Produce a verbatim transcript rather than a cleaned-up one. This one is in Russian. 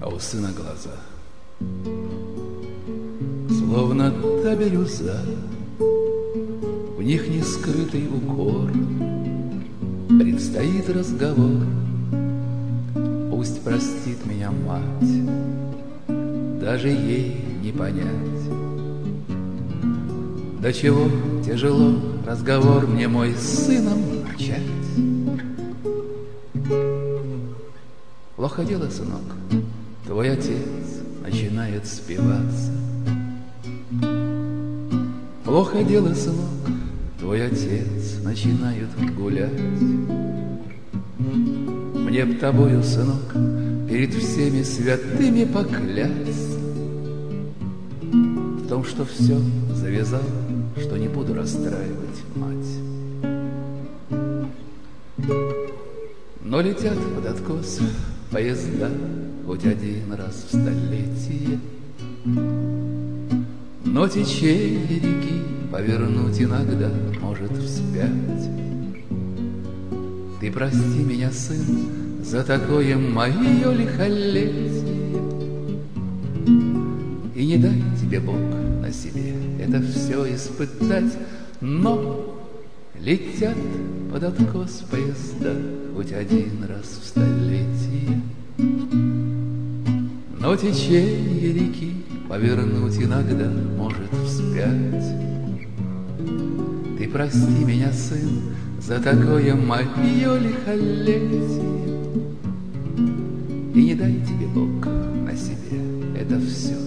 а у сына глаза словно та бирюза, в них не скрытый укор. Предстоит разговор, пусть простит меня мать, даже ей не понять, до чего тяжело разговор мне мой с сыном начать. Плохо дело, сынок, твой отец начинает спиваться. Плохо дело, сынок, твой отец начинает гулять. Мне б тобою, сынок, перед всеми святыми поклясть в том, что все завязал, что не буду расстраивать мать. Но летят под откос поезда хоть один раз в столетие, но течение реки повернуть иногда может вспять. Ты прости меня, сын, за такое мое лихолетие, и не дай тебе Бог на себе это все испытать. Но летят под откос поезда хоть один раз в столетие, но течение реки повернуть иногда может вспять. Ты прости меня, сын, за такое мое лихолетие, и не дай тебе Бог на себе это все